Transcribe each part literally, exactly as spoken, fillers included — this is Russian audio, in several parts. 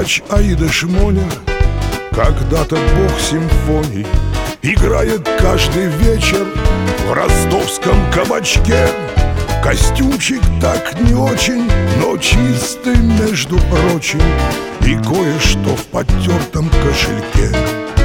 Скрипач Аида Шмоня, когда-то бог симфоний, играет каждый вечер в ростовском кабачке. Костюмчик так не очень, но чистый, между прочим, и кое-что в потертом кошельке.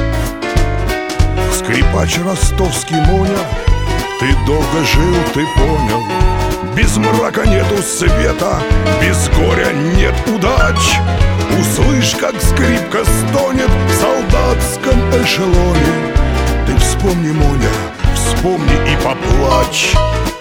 Скрипач ростовский Моня, ты долго жил, ты понял. Без мрака нету света, без горя нет удач. Услышь, как скрипка стонет в солдатском эшелоне. Ты вспомни, Моня, вспомни и поплачь.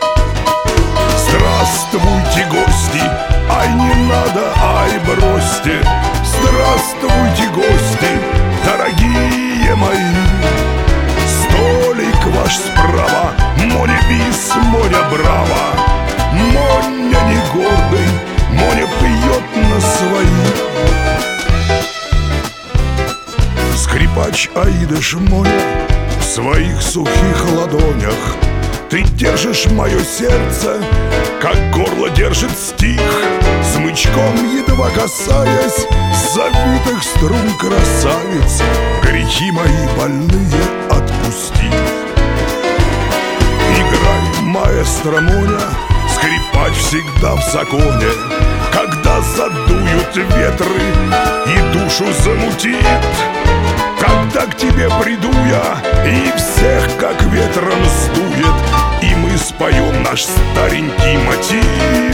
Здравствуйте, гости, ай, не надо, ай, бросьте. Здравствуйте, гости, дорогие мои. Столик ваш справа, Моня бис, Моня браво. Моня не гордый, Моня пьет на свои. Скрипач Аида Шмоня, в своих сухих ладонях ты держишь мое сердце, как горло держит стих. Смычком едва касаясь завитых струн красавиц, грехи мои больные отпусти. Играй, маэстро Моня, скрипач всегда в законе. Когда задуют ветры и душу замутит, когда к тебе приду я и всех как ветром сдует, и мы споем наш старенький мотив.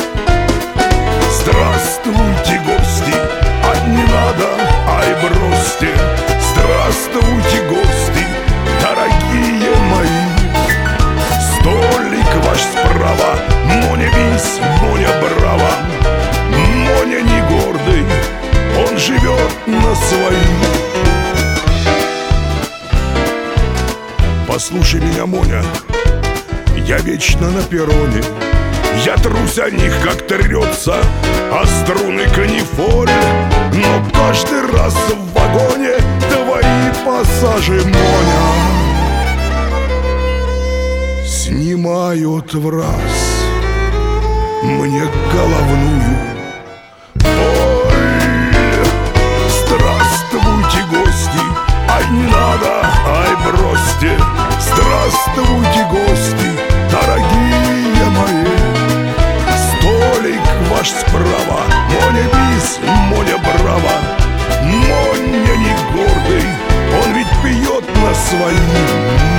Здравствуйте, гости, ай, не надо, ай, бросьте. Здравствуйте, гости, дорогие мои. Столик ваш справа, Моня бис, Моня браво. Моня не гордый, он живет на своих. Послушай меня, Моня, я вечно на перроне. Я трусь о них, как трется о струны канифоль. Но каждый раз в вагоне твои пассажи, Моня, снимают в раз мне головную боль. Здравствуйте, гости, ай, не надо, ай, бросьте. Здравствуйте, гости, дорогие мои. Столик ваш справа, Моня бис, Моня браво. Моня не гордый, он ведь пьет на свои.